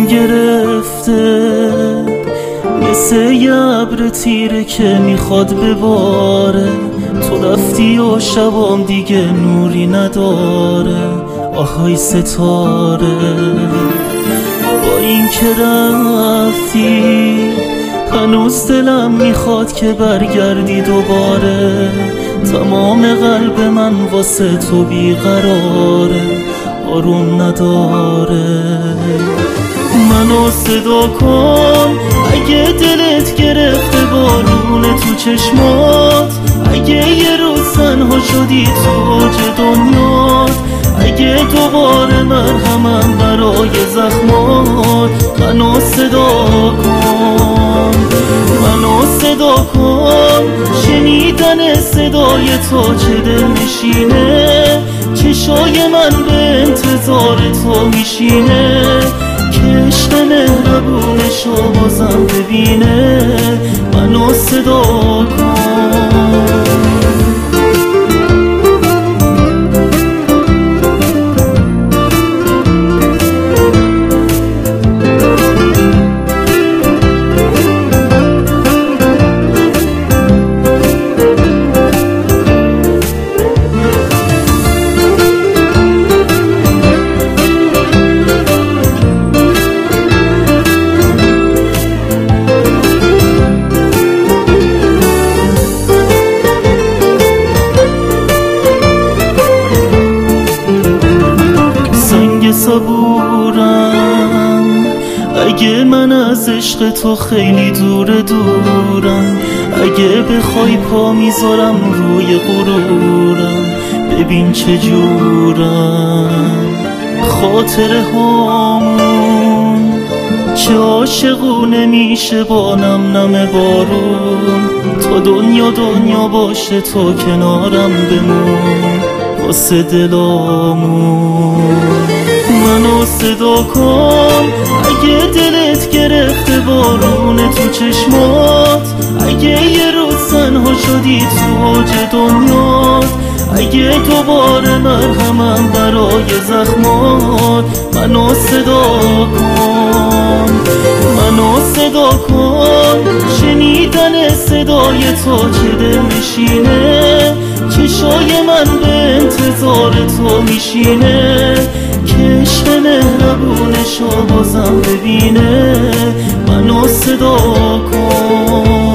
دلم گرفته مثل یه ابر تیره که میخواد بباره. تو رفتی و شبام دیگه نوری نداره. آهای ستاره با این که رفتی هنوز دلم میخواد که برگردی دوباره. تمام قلب من واسه تو بیقراره، آروم نداره. منو صدا کن اگه دلت گرفته بارون تو چشمات، اگه یه روز تنها شدی تو اوج دنیات، اگه دوباره مرهمم برای زخمات. منو صدا کن، منو صدا کن. شنیدن صدای تو چه دل میشینه، چشای من به انتظار تو میشینه. که عشق مهربونشو بازم ببینه. منو صدا کن. صبورم اگه من از عشق تو خیلی دورم، اگه بخوای پا میذارم روی غرورم. ببین چجورم خاطره هامون چه عاشقونه میشه با نم بارون. تا دنیا باشه تو کنارم بمون واسه دلامون. منو صدا کن اگه دلت گرفته بارون تو چشمات، اگه یه روز تنها شدی تو اوج دنیات، اگه دوباره مرهمم برای زخمات. منو صدا کن، منو صدا کن. شنیدن صدای تو چه دل میشینه، چشای من به انتظار تو میشینه. که عشق مهربونشو بازم ببینه. منو صدا کن.